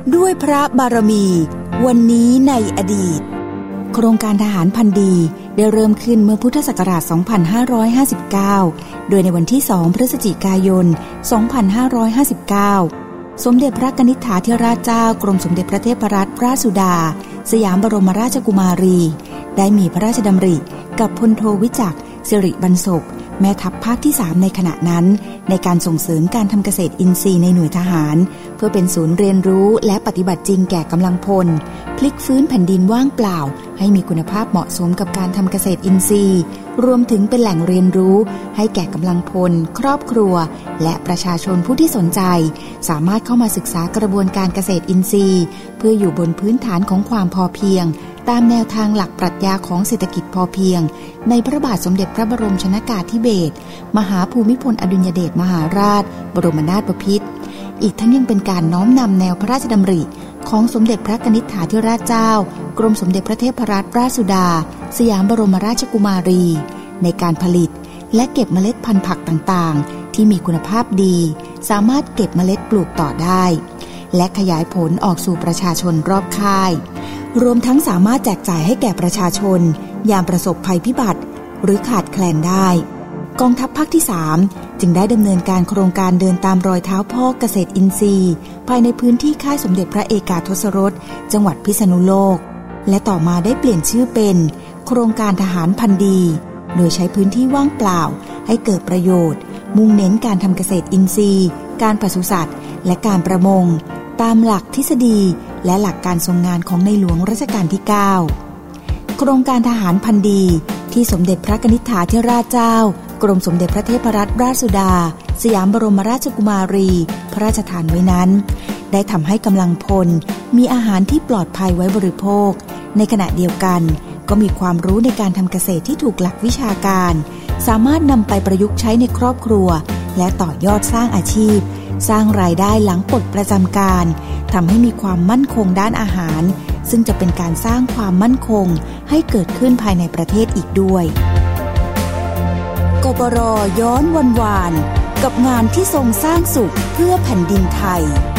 ด้วยพระบารมีวันนี้ในอดีตโครงการทหารพันดีได้เริ่มขึ้นเมื่อพุทธศักราช 2559 โดยในวันที่ 2 พฤศจิกายน 2559 สมเด็จพระกนิษฐาธิราชเจ้ากรมสมเด็จพระเทพรัตนราชสุดาสยามบรมราชกุมารีได้มีพระราชดำริกับพลโทวิจักรสิริบรรศพแม่ทัพภาคที่ 3 ในขณะนั้นในการส่งเสริมการทำเกษตรอินทรีย์ในหน่วยทหารเพื่อเป็นศูนย์เรียนรู้และปฏิบัติจริงแก่กำลังพลพลิกฟื้นแผ่นดินว่างเปล่าให้มีคุณภาพเหมาะสมกับการทำเกษตรอินทรีย์รวมถึงเป็นแหล่งเรียนรู้ให้แก่กำลังพลครอบครัวและประชาชนผู้ที่สนใจสามารถเข้ามาศึกษากระบวนการเกษตรอินทรีย์เพื่ออยู่บนพื้นฐานของความพอเพียงตามแนวทางหลักปรัชญาของเศรษฐกิจพอเพียงในพระบาทสมเด็จพระบรมชนกาธิเบศรมหาภูมิพลอดุลยเดชมหาราชบรมนาถบพิตรอีกทั้งยังเป็นการน้อมนำแนวพระราชดำริของสมเด็จพระกนิษฐาธิราชเจ้ากรมสมเด็จพระเทพรัตนราชสุดาสยามบรมราชกุมารีในการผลิตและเก็บเมล็ดพันธุ์ผักต่างๆที่มีคุณภาพดีสามารถเก็บเมล็ดปลูกต่อได้และขยายผลออกสู่ประชาชนรอบค่ายรวมทั้งสามารถแจกจ่ายให้แก่ประชาชนยามประสบภัยพิบัติหรือขาดแคลนได้กองทัพภาคที่ 3 จึงได้ดำเนินการโครงการเดินตามรอยเท้าพ่อเกษตรอินทรีย์ภายในพื้นที่ค่ายสมเด็จพระเอกาทศรสจังหวัดพิษณุโลกและต่อมาได้เปลี่ยนชื่อเป็นโครงการทหารพันดีโดยใช้พื้นที่ว่างเปล่าให้เกิดประโยชน์มุ่งเน้นการทำเกษตรอินทรีย์การปศุสัตว์และการประมงตามหลักทฤษฎีและหลักการทรงงานของในหลวงรัชกาลที่ 9 โครงการทหารพันดีที่สมเด็จพระกนิษฐาธิราชเจ้ากรมสมเด็จพระเทพรัตนราชสุดาสยามบรมราชกุมารีพระราชทานไว้นั้นได้ทำให้กำลังพลมีอาหารที่ปลอดภัยไว้บริโภคในขณะเดียวกันก็มีความรู้ในการทำเกษตรที่ถูกหลักวิชาการสามารถนำไปประยุกต์ใช้ในครอบครัวและต่อยอดสร้างอาชีพสร้างรายได้หลังปลดประจำการทำให้มีความมั่นคงด้านอาหารซึ่งจะเป็นการสร้างความมั่นคงให้เกิดขึ้นภายในประเทศอีกด้วยกปร.ย้อนวันวานกับงานที่ทรงสร้างสุขเพื่อแผ่นดินไทย